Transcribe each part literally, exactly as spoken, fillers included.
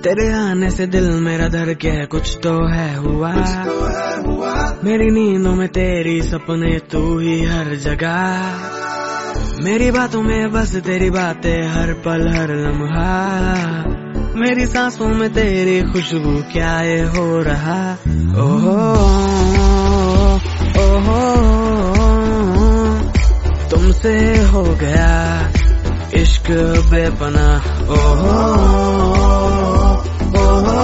तेरे आने से दिल मेरा धर के कुछ तो है हुआ, मेरी नींदों में तेरी सपने तू ही हर जगह, मेरी बातों में बस तेरी बातें हर पल हर लम्हा, मेरी सांसों में तेरी खुशबू क्या ये हो रहा। ओहो ओहो तुमसे हो गया इश्क बेपना। ओहो ओहो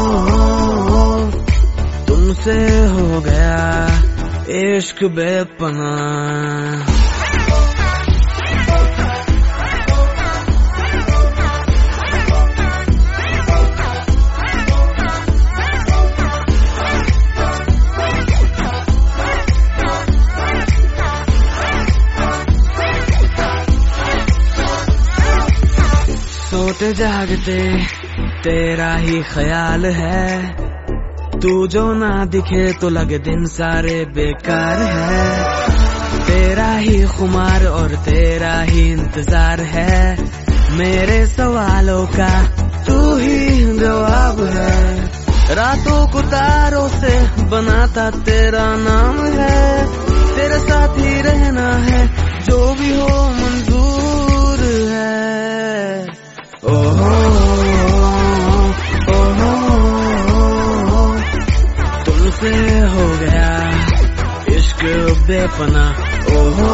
तुमसे हो गया इश्क बेपना। सोते जागते तेरा ही ख्याल है, तू जो ना दिखे तो लगे दिन सारे बेकार है, तेरा ही खुमार और तेरा ही इंतजार है, मेरे सवालों का तू ही जवाब है, रातों को तारों से बनाता तेरा नाम है, तेरे साथ ही रहना है जो भी हो मंजूर है। ओहो ओहो तुमसे हो गया इश्क बेपना। ओहो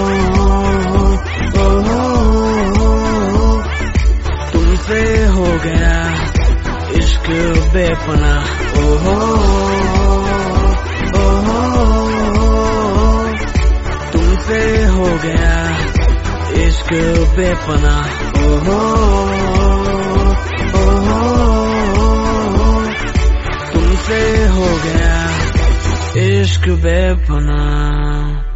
ओहो तुमसे हो गया इश्क बेपना। ओहो ओहो तुमसे हो गया इश्क बेपना। ओहो ओहो तुमसे हो गया इश्क बेपना।